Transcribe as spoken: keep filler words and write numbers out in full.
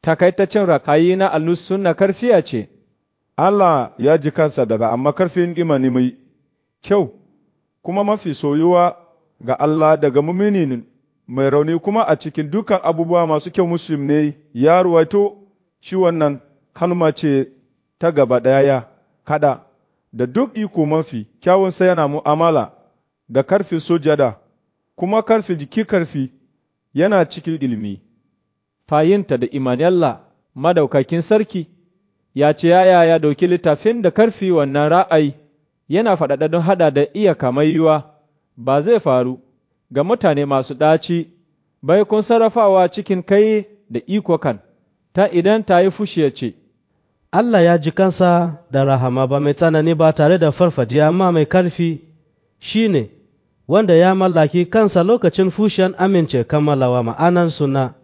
takaitaccen rakayi na alus sunna karfiya ce. Allah ya ji kansa daga amma karfin imani mai kyau, kuma mafi soyuwa ga Allah daga muminin mai rauni kuma a cikin dukan abubuwa masu kyau Muslim ne ya ruwaito shi wannan kalma ce ta gaba ɗaya kada da duk iko mafi kyawun sai yana mu'amala da karfi sujada, kuma karfi jiki karfi yana cikin ilimi. Fayinta da Imaniyalla madaukakin sarki ya ce yaya ya dauki littafin da karfi wannan ra'ayi yana faɗaɗa don haɗa da iyaka mai yiwa ba zai faru ga mutane masu ɗaci bai kun sarrafawa cikin kai da iko kan ta idan ta yi fushi ya ce, Allah ya ji kansa da rahama ba mai tsanani ba tare da farfajiya amma mai karfi shi ne wanda ya mallaki kansa lokacin fushin amince kammalawa ma'anar suna